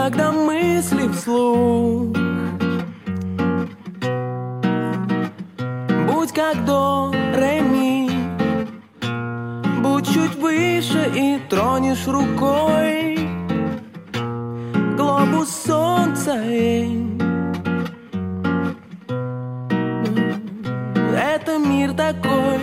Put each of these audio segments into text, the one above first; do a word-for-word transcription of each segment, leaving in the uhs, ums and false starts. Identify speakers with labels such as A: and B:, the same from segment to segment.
A: когда мысли вслух. Будь как до ре ми, будь чуть выше и тронешь рукой глобус солнца. Это мир такой,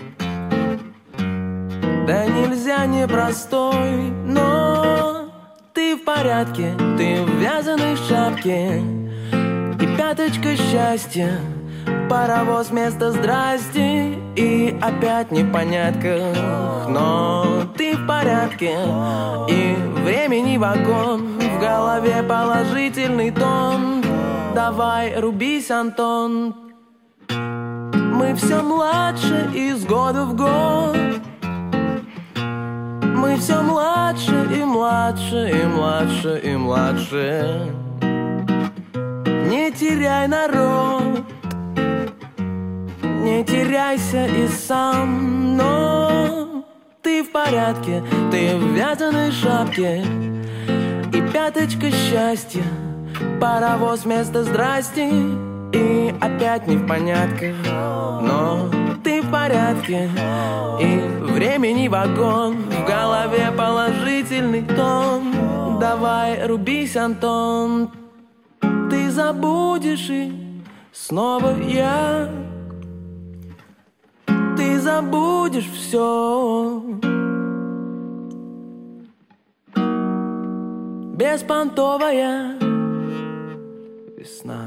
A: да нельзя непростой, но ты в порядке, ты в вязаной шапке и пяточка счастья, паровоз вместо здрасте и опять непонятка. Но ты в порядке и времени вагон, в голове положительный тон. Давай, рубись, Антон. Мы все младше из года в год. Мы все младше и младше, и младше, и младше. Не теряй народ, не теряйся и сам. Но ты в порядке, ты в вязаной шапке и пяточка счастья, паровоз вместо здрасте и опять не в понятках. Но ты в порядке и времени вагон, в голове положительный тон. Давай, рубись, Антон. Ты забудешь и снова я. Ты забудешь все. Беспонтовая весна.